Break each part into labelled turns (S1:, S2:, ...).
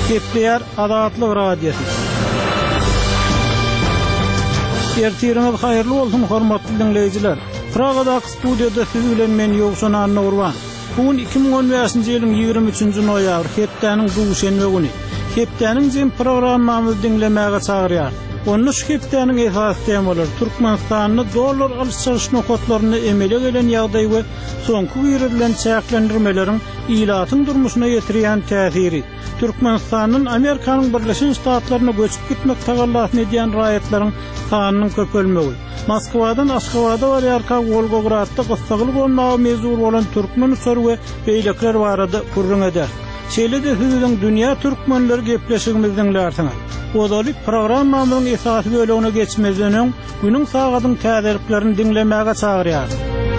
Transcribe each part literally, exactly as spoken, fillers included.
S1: Kepler Adatlyk Radiosu. Ertiriniz hayırlı olsun hormatly dinleyijiler. Praga'daki studiyada siz bilen men Ýogşan Annurwan. Bugün iki bin on beşinji ýylyň ýygrimi üçünji noýabr hepdeniň duşenme güni. Hepdeniň jem programmamyzy dinlemäge çagyrýar. Onu şu hepdeniň esas temalar Türkmenistanyny dollar alış-salyş nokatlaryny emele gelen ýagdaý we soňky ýürülen çäklendirmeleriň ilatyň durmuşyna ýetirýän täsiri. Türkmenistanyň Amerikanyň Birleşik Ştatlaryna göçüp gitmek tagallatyny edýän raýatlaryň sanynyň köpelmegi. Moskwadan Aşgabatda barýarka Volgogradda gysgaly bolmagy mezur bolan türkmen uçary we beýlekler barada gurrun eder. Şeýle-de hüzüň dünýä türkmenleri gepleşigimizden dinlersiňiz. Odalyk programmamyň esasy bölegine geçmezden günüň sagatyň täzeliklerini dinlemäge çagyrýar.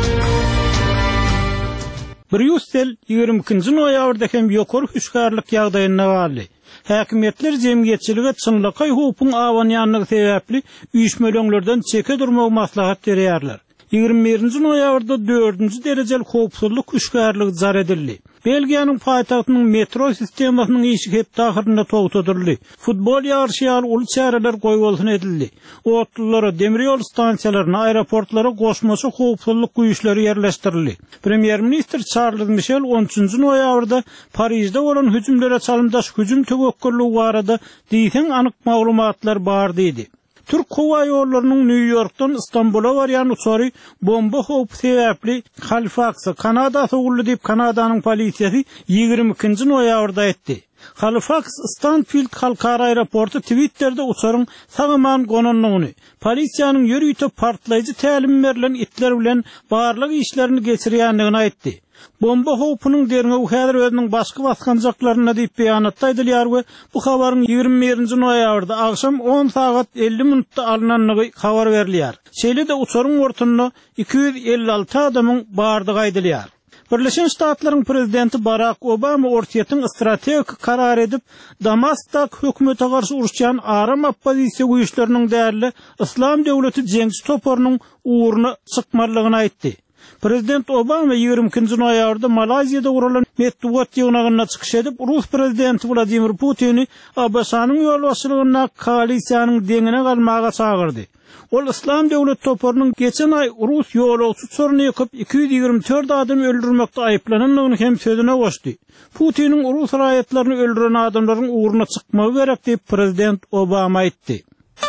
S1: Brüssel ýygrimi ikinji noýabrda hem ýokary hüşgärlik ýagdaýyna bagly. Häkimetler jemgyýetçiligi çynlyky hukukun awanýanlygy sebäpli üýşmeleňlerden çeke durmagy maslahat berýärler. ýygrimi birinji noýabrda dördünji derejeli hukukçylyk hüşgärligi jar edildi. Belgiýanyň paýtagtynyň metro sistemasynyň işi hep ahyrynda togtadyrly. Futbol ýarşyýaly uly çäreler goýulsun edildi. Otlylara, demir ýol stansiýalaryna, aeroportlara goşmaçy hukukçylyk güýçleri ýerleşdirildi. Premier minister Charles Michel on üçünji noýabrda Parisde bolan hüjümlere çalymdaş hüjüm töwekkülligi barada diýsen anyk maglumatlar bar diýdi. Türk Hava Ýollarynyň New Yorkdan İstanbul'a barýan uçary bomba howpy sebäpli Halifax, Kanada sowuldy diýip Kanadanyň polisiýasy ýygrimi ikinji noýabrda etdi. Halifax Stanfield halkara aeroportu Twitter'de uçaryň sagaman gonanlygyny, polisiýanyň ýörüýte partlaýjy tälim berilen itler bilen barlyk işlerini geçirýändigini aýtdy. Bomba howpynyň derine häzir özüniň başga baskanjaklaryna diýip beýanat aýdylýar we bu habaryň ýygrimi birinji noýabrda agşam on saat elli minutda alınanlygy habar berilýär. Şeýle-de uçaryň ortasyna iki yüz elli alty adamyň bardygy aýdylýar. Birleşik Ştatlaryň prezidenti Barack Obama ortaýatyň strategik karar edip Damaskda hökümete garşy uruşýan aram oppozisiýa güýçleriniň därli İslam döwleti jeňçi toparynyň uğruna çykmalygyny aýtdy. Prezident Obama ýygrimi ikinji noýabrda Malaziýada urulan Medvedev ýygynyna çykyş edip Rus prezidenti Vladimir Putini A B S-nyň ýolbaşçylygyna koalisiýanyň deňine galmaga çagyrdy. Ol İslam döwlet toparynyň geçen ay Rus ýolbaşçy çorny ýykyp iki yüz ýygrimi dört adam öldürmekde aýplananlygyny hem sözüne goşdy. Putiniň Rus raýatlaryny öldüren adamlaryň uğruna çykmagy gerek diýip prezident Obama aýtdy.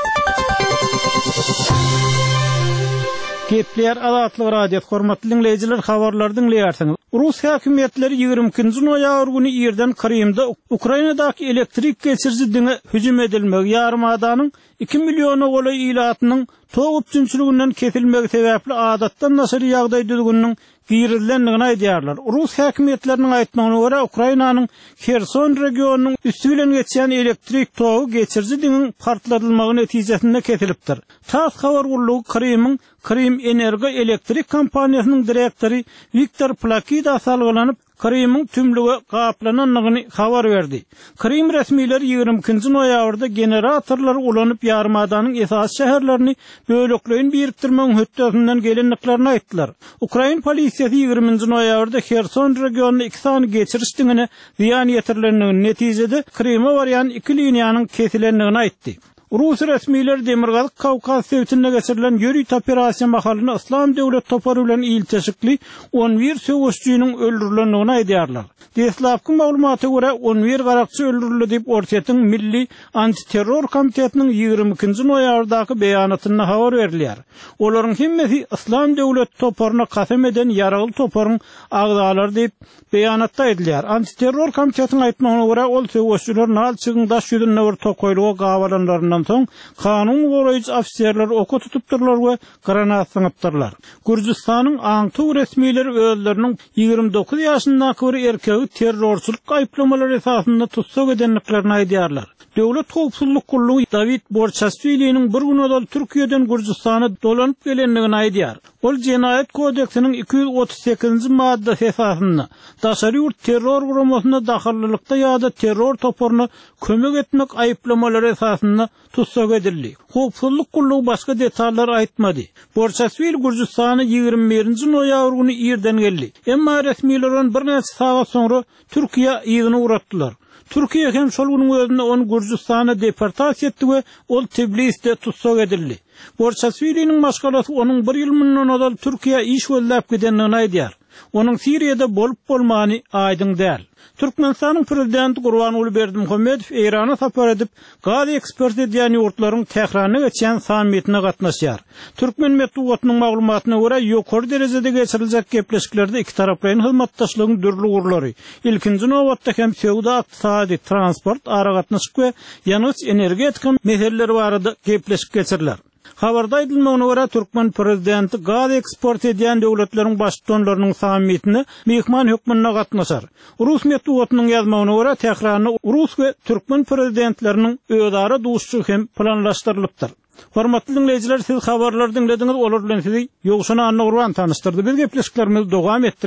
S1: Kepler Adatlyk Radiosu hormatly dinleyijiler, habarlary dinleýärsiňiz. Rus häkimetleri ýygrimi ikinji noýabr güni ýerden Krymda Ukrainadaky elektrik geçirji diňe hüjüm edilmegi ýarmadanyň iki million goly ilatynyň togupçynçylygynyň kesilmegi sebäpli adatdan naşary ýagdaý düzgünniň giýrilenligini aýdýarlar. Rus häkimetleriniň aýtmagyna görä Ukrainanyň Kherson regionunyň üstü bilen geçýän elektrik togu geçirji diňiň partlatylmagy netijesinde kesilipdir. Tas habar urlugy Krymyň Krym Energo elektrik kompaniýasynyň direktori Viktor Plakida salgylanyp Krymyň tümlüge gaplananlygyny habar berdi. Krym resmiýetleri ýygrimi ikinji noýabrda generatorlar ulanyp ýarmadanyň esas şäherlerini bölekleýin birikdirmegiň hötdesinden gelenliklerini aýtdylar. Ukraina polisiýasy ýygrimi noýabrda Kherson regionuny iki sany geçiriş diňine ziýan ýetirilendigini netijede Kryma barýan iki liniýanyň kesilenligini aýtdy. Rus resmiýetleri Demirgazyk Kawkaz sewtine geçirilen ýörüýt operasiýa mahalyny İslam döwlet topary bilen ilteşikli on bir söwüşçüniň öldürilendigini aýdýarlar. Deslapky maglumata görä on bir garakçy öldürildi diýip ortaýatyň Milli Antiterror Komitetiniň ýygrimi ikinji noýabrdaky beýanatyna habar berilýär. Olaryň hemmesi İslam döwlet toparyna kasam eden ýaraly toparyň agdalary diýip beýanatda aýdylýar. Antiterror Komitetiniň aýtmagyna görä ol söwüşçüler nalçygyň daş ýüzüne bir tokoýluga gawalanlaryny soň kanun goraýjy ofisiýerler oku tutupdyrlar we granat syňypdyrlar. Gürjistanyň aňty resmiýetleri özleriniň ýygrimi dokuz ýaşyndaky bir erkegi terrorçylyk aýplamalary esasynda tutsak edenliklerini aýdýarlar. Döwlet howpsuzlyk gurulugy David Borchasvili'niň bir günodal Türkiýeden Gürjistana dolanyp gelenligini aýdýar. Ol Jenaýat kodeksiniň iki yüz otuz sekizinji maddesi esasynda daşary ýurt terror guramasyna dahallylykda ýa-da terror toparyna kömek etmek aýplamalary esasynda tutsak edildi. Howpsuzlyk gurulugy başga detallar aýtmady. Borchasvili Gürjistana ýygrimi birinji noýabr güni ýerden geldi. Emma resmiýetler bir näçe sagat soňra Türkiýe ýygyny uratdylar. Türkiye hem şol günüň özünde onu Gürjistana deportasiýa etdi we ol Tbilisde tutsak edildi. Borçasvili'nin maşgalaty onun bir ýyl mundan odal Türkiýe iş gözläp gidenini aýdýar. Onun Siriýede bolup bolmany aýdyň däl. Türkmenistanyň prezidenti Gurbanuly Berdimuhammedow Irana sapar edip, gaz eksport edýän ýurtlaryň Tehran'a geçen sammitine gatnaşýar. Türkmen medeniýetiniň maglumatyna görä, ýokary derejede geçiriljek gepleşiklerde iki taraplaryň hyzmatdaşlygynyň dürli gurulary, ilkinji nowatda hem sowda, ykdysady, transport, ara gatnaşyk we ýanyç energetika meseleleri barada gepleşik geçirilýär. Habarda aýdylmagyna görä Türkmen prezidenti gaz eksport edýän döwletleriň başçylarynyň sammitine mehman hökmünde gatnaşar. Rus medeniýetiniň ýazmagyna görä Tehranyň Rus we Türkmen prezidentleriniň özara duşçy hem planlaşdyrylypdyr. Hormatly dinleyijiler, siz habarlary dinlediňiz, olar bilen sizi ýogşuna anna urban tanıştyrdy. Biz gepleşiklerimizi dowam etdirýär.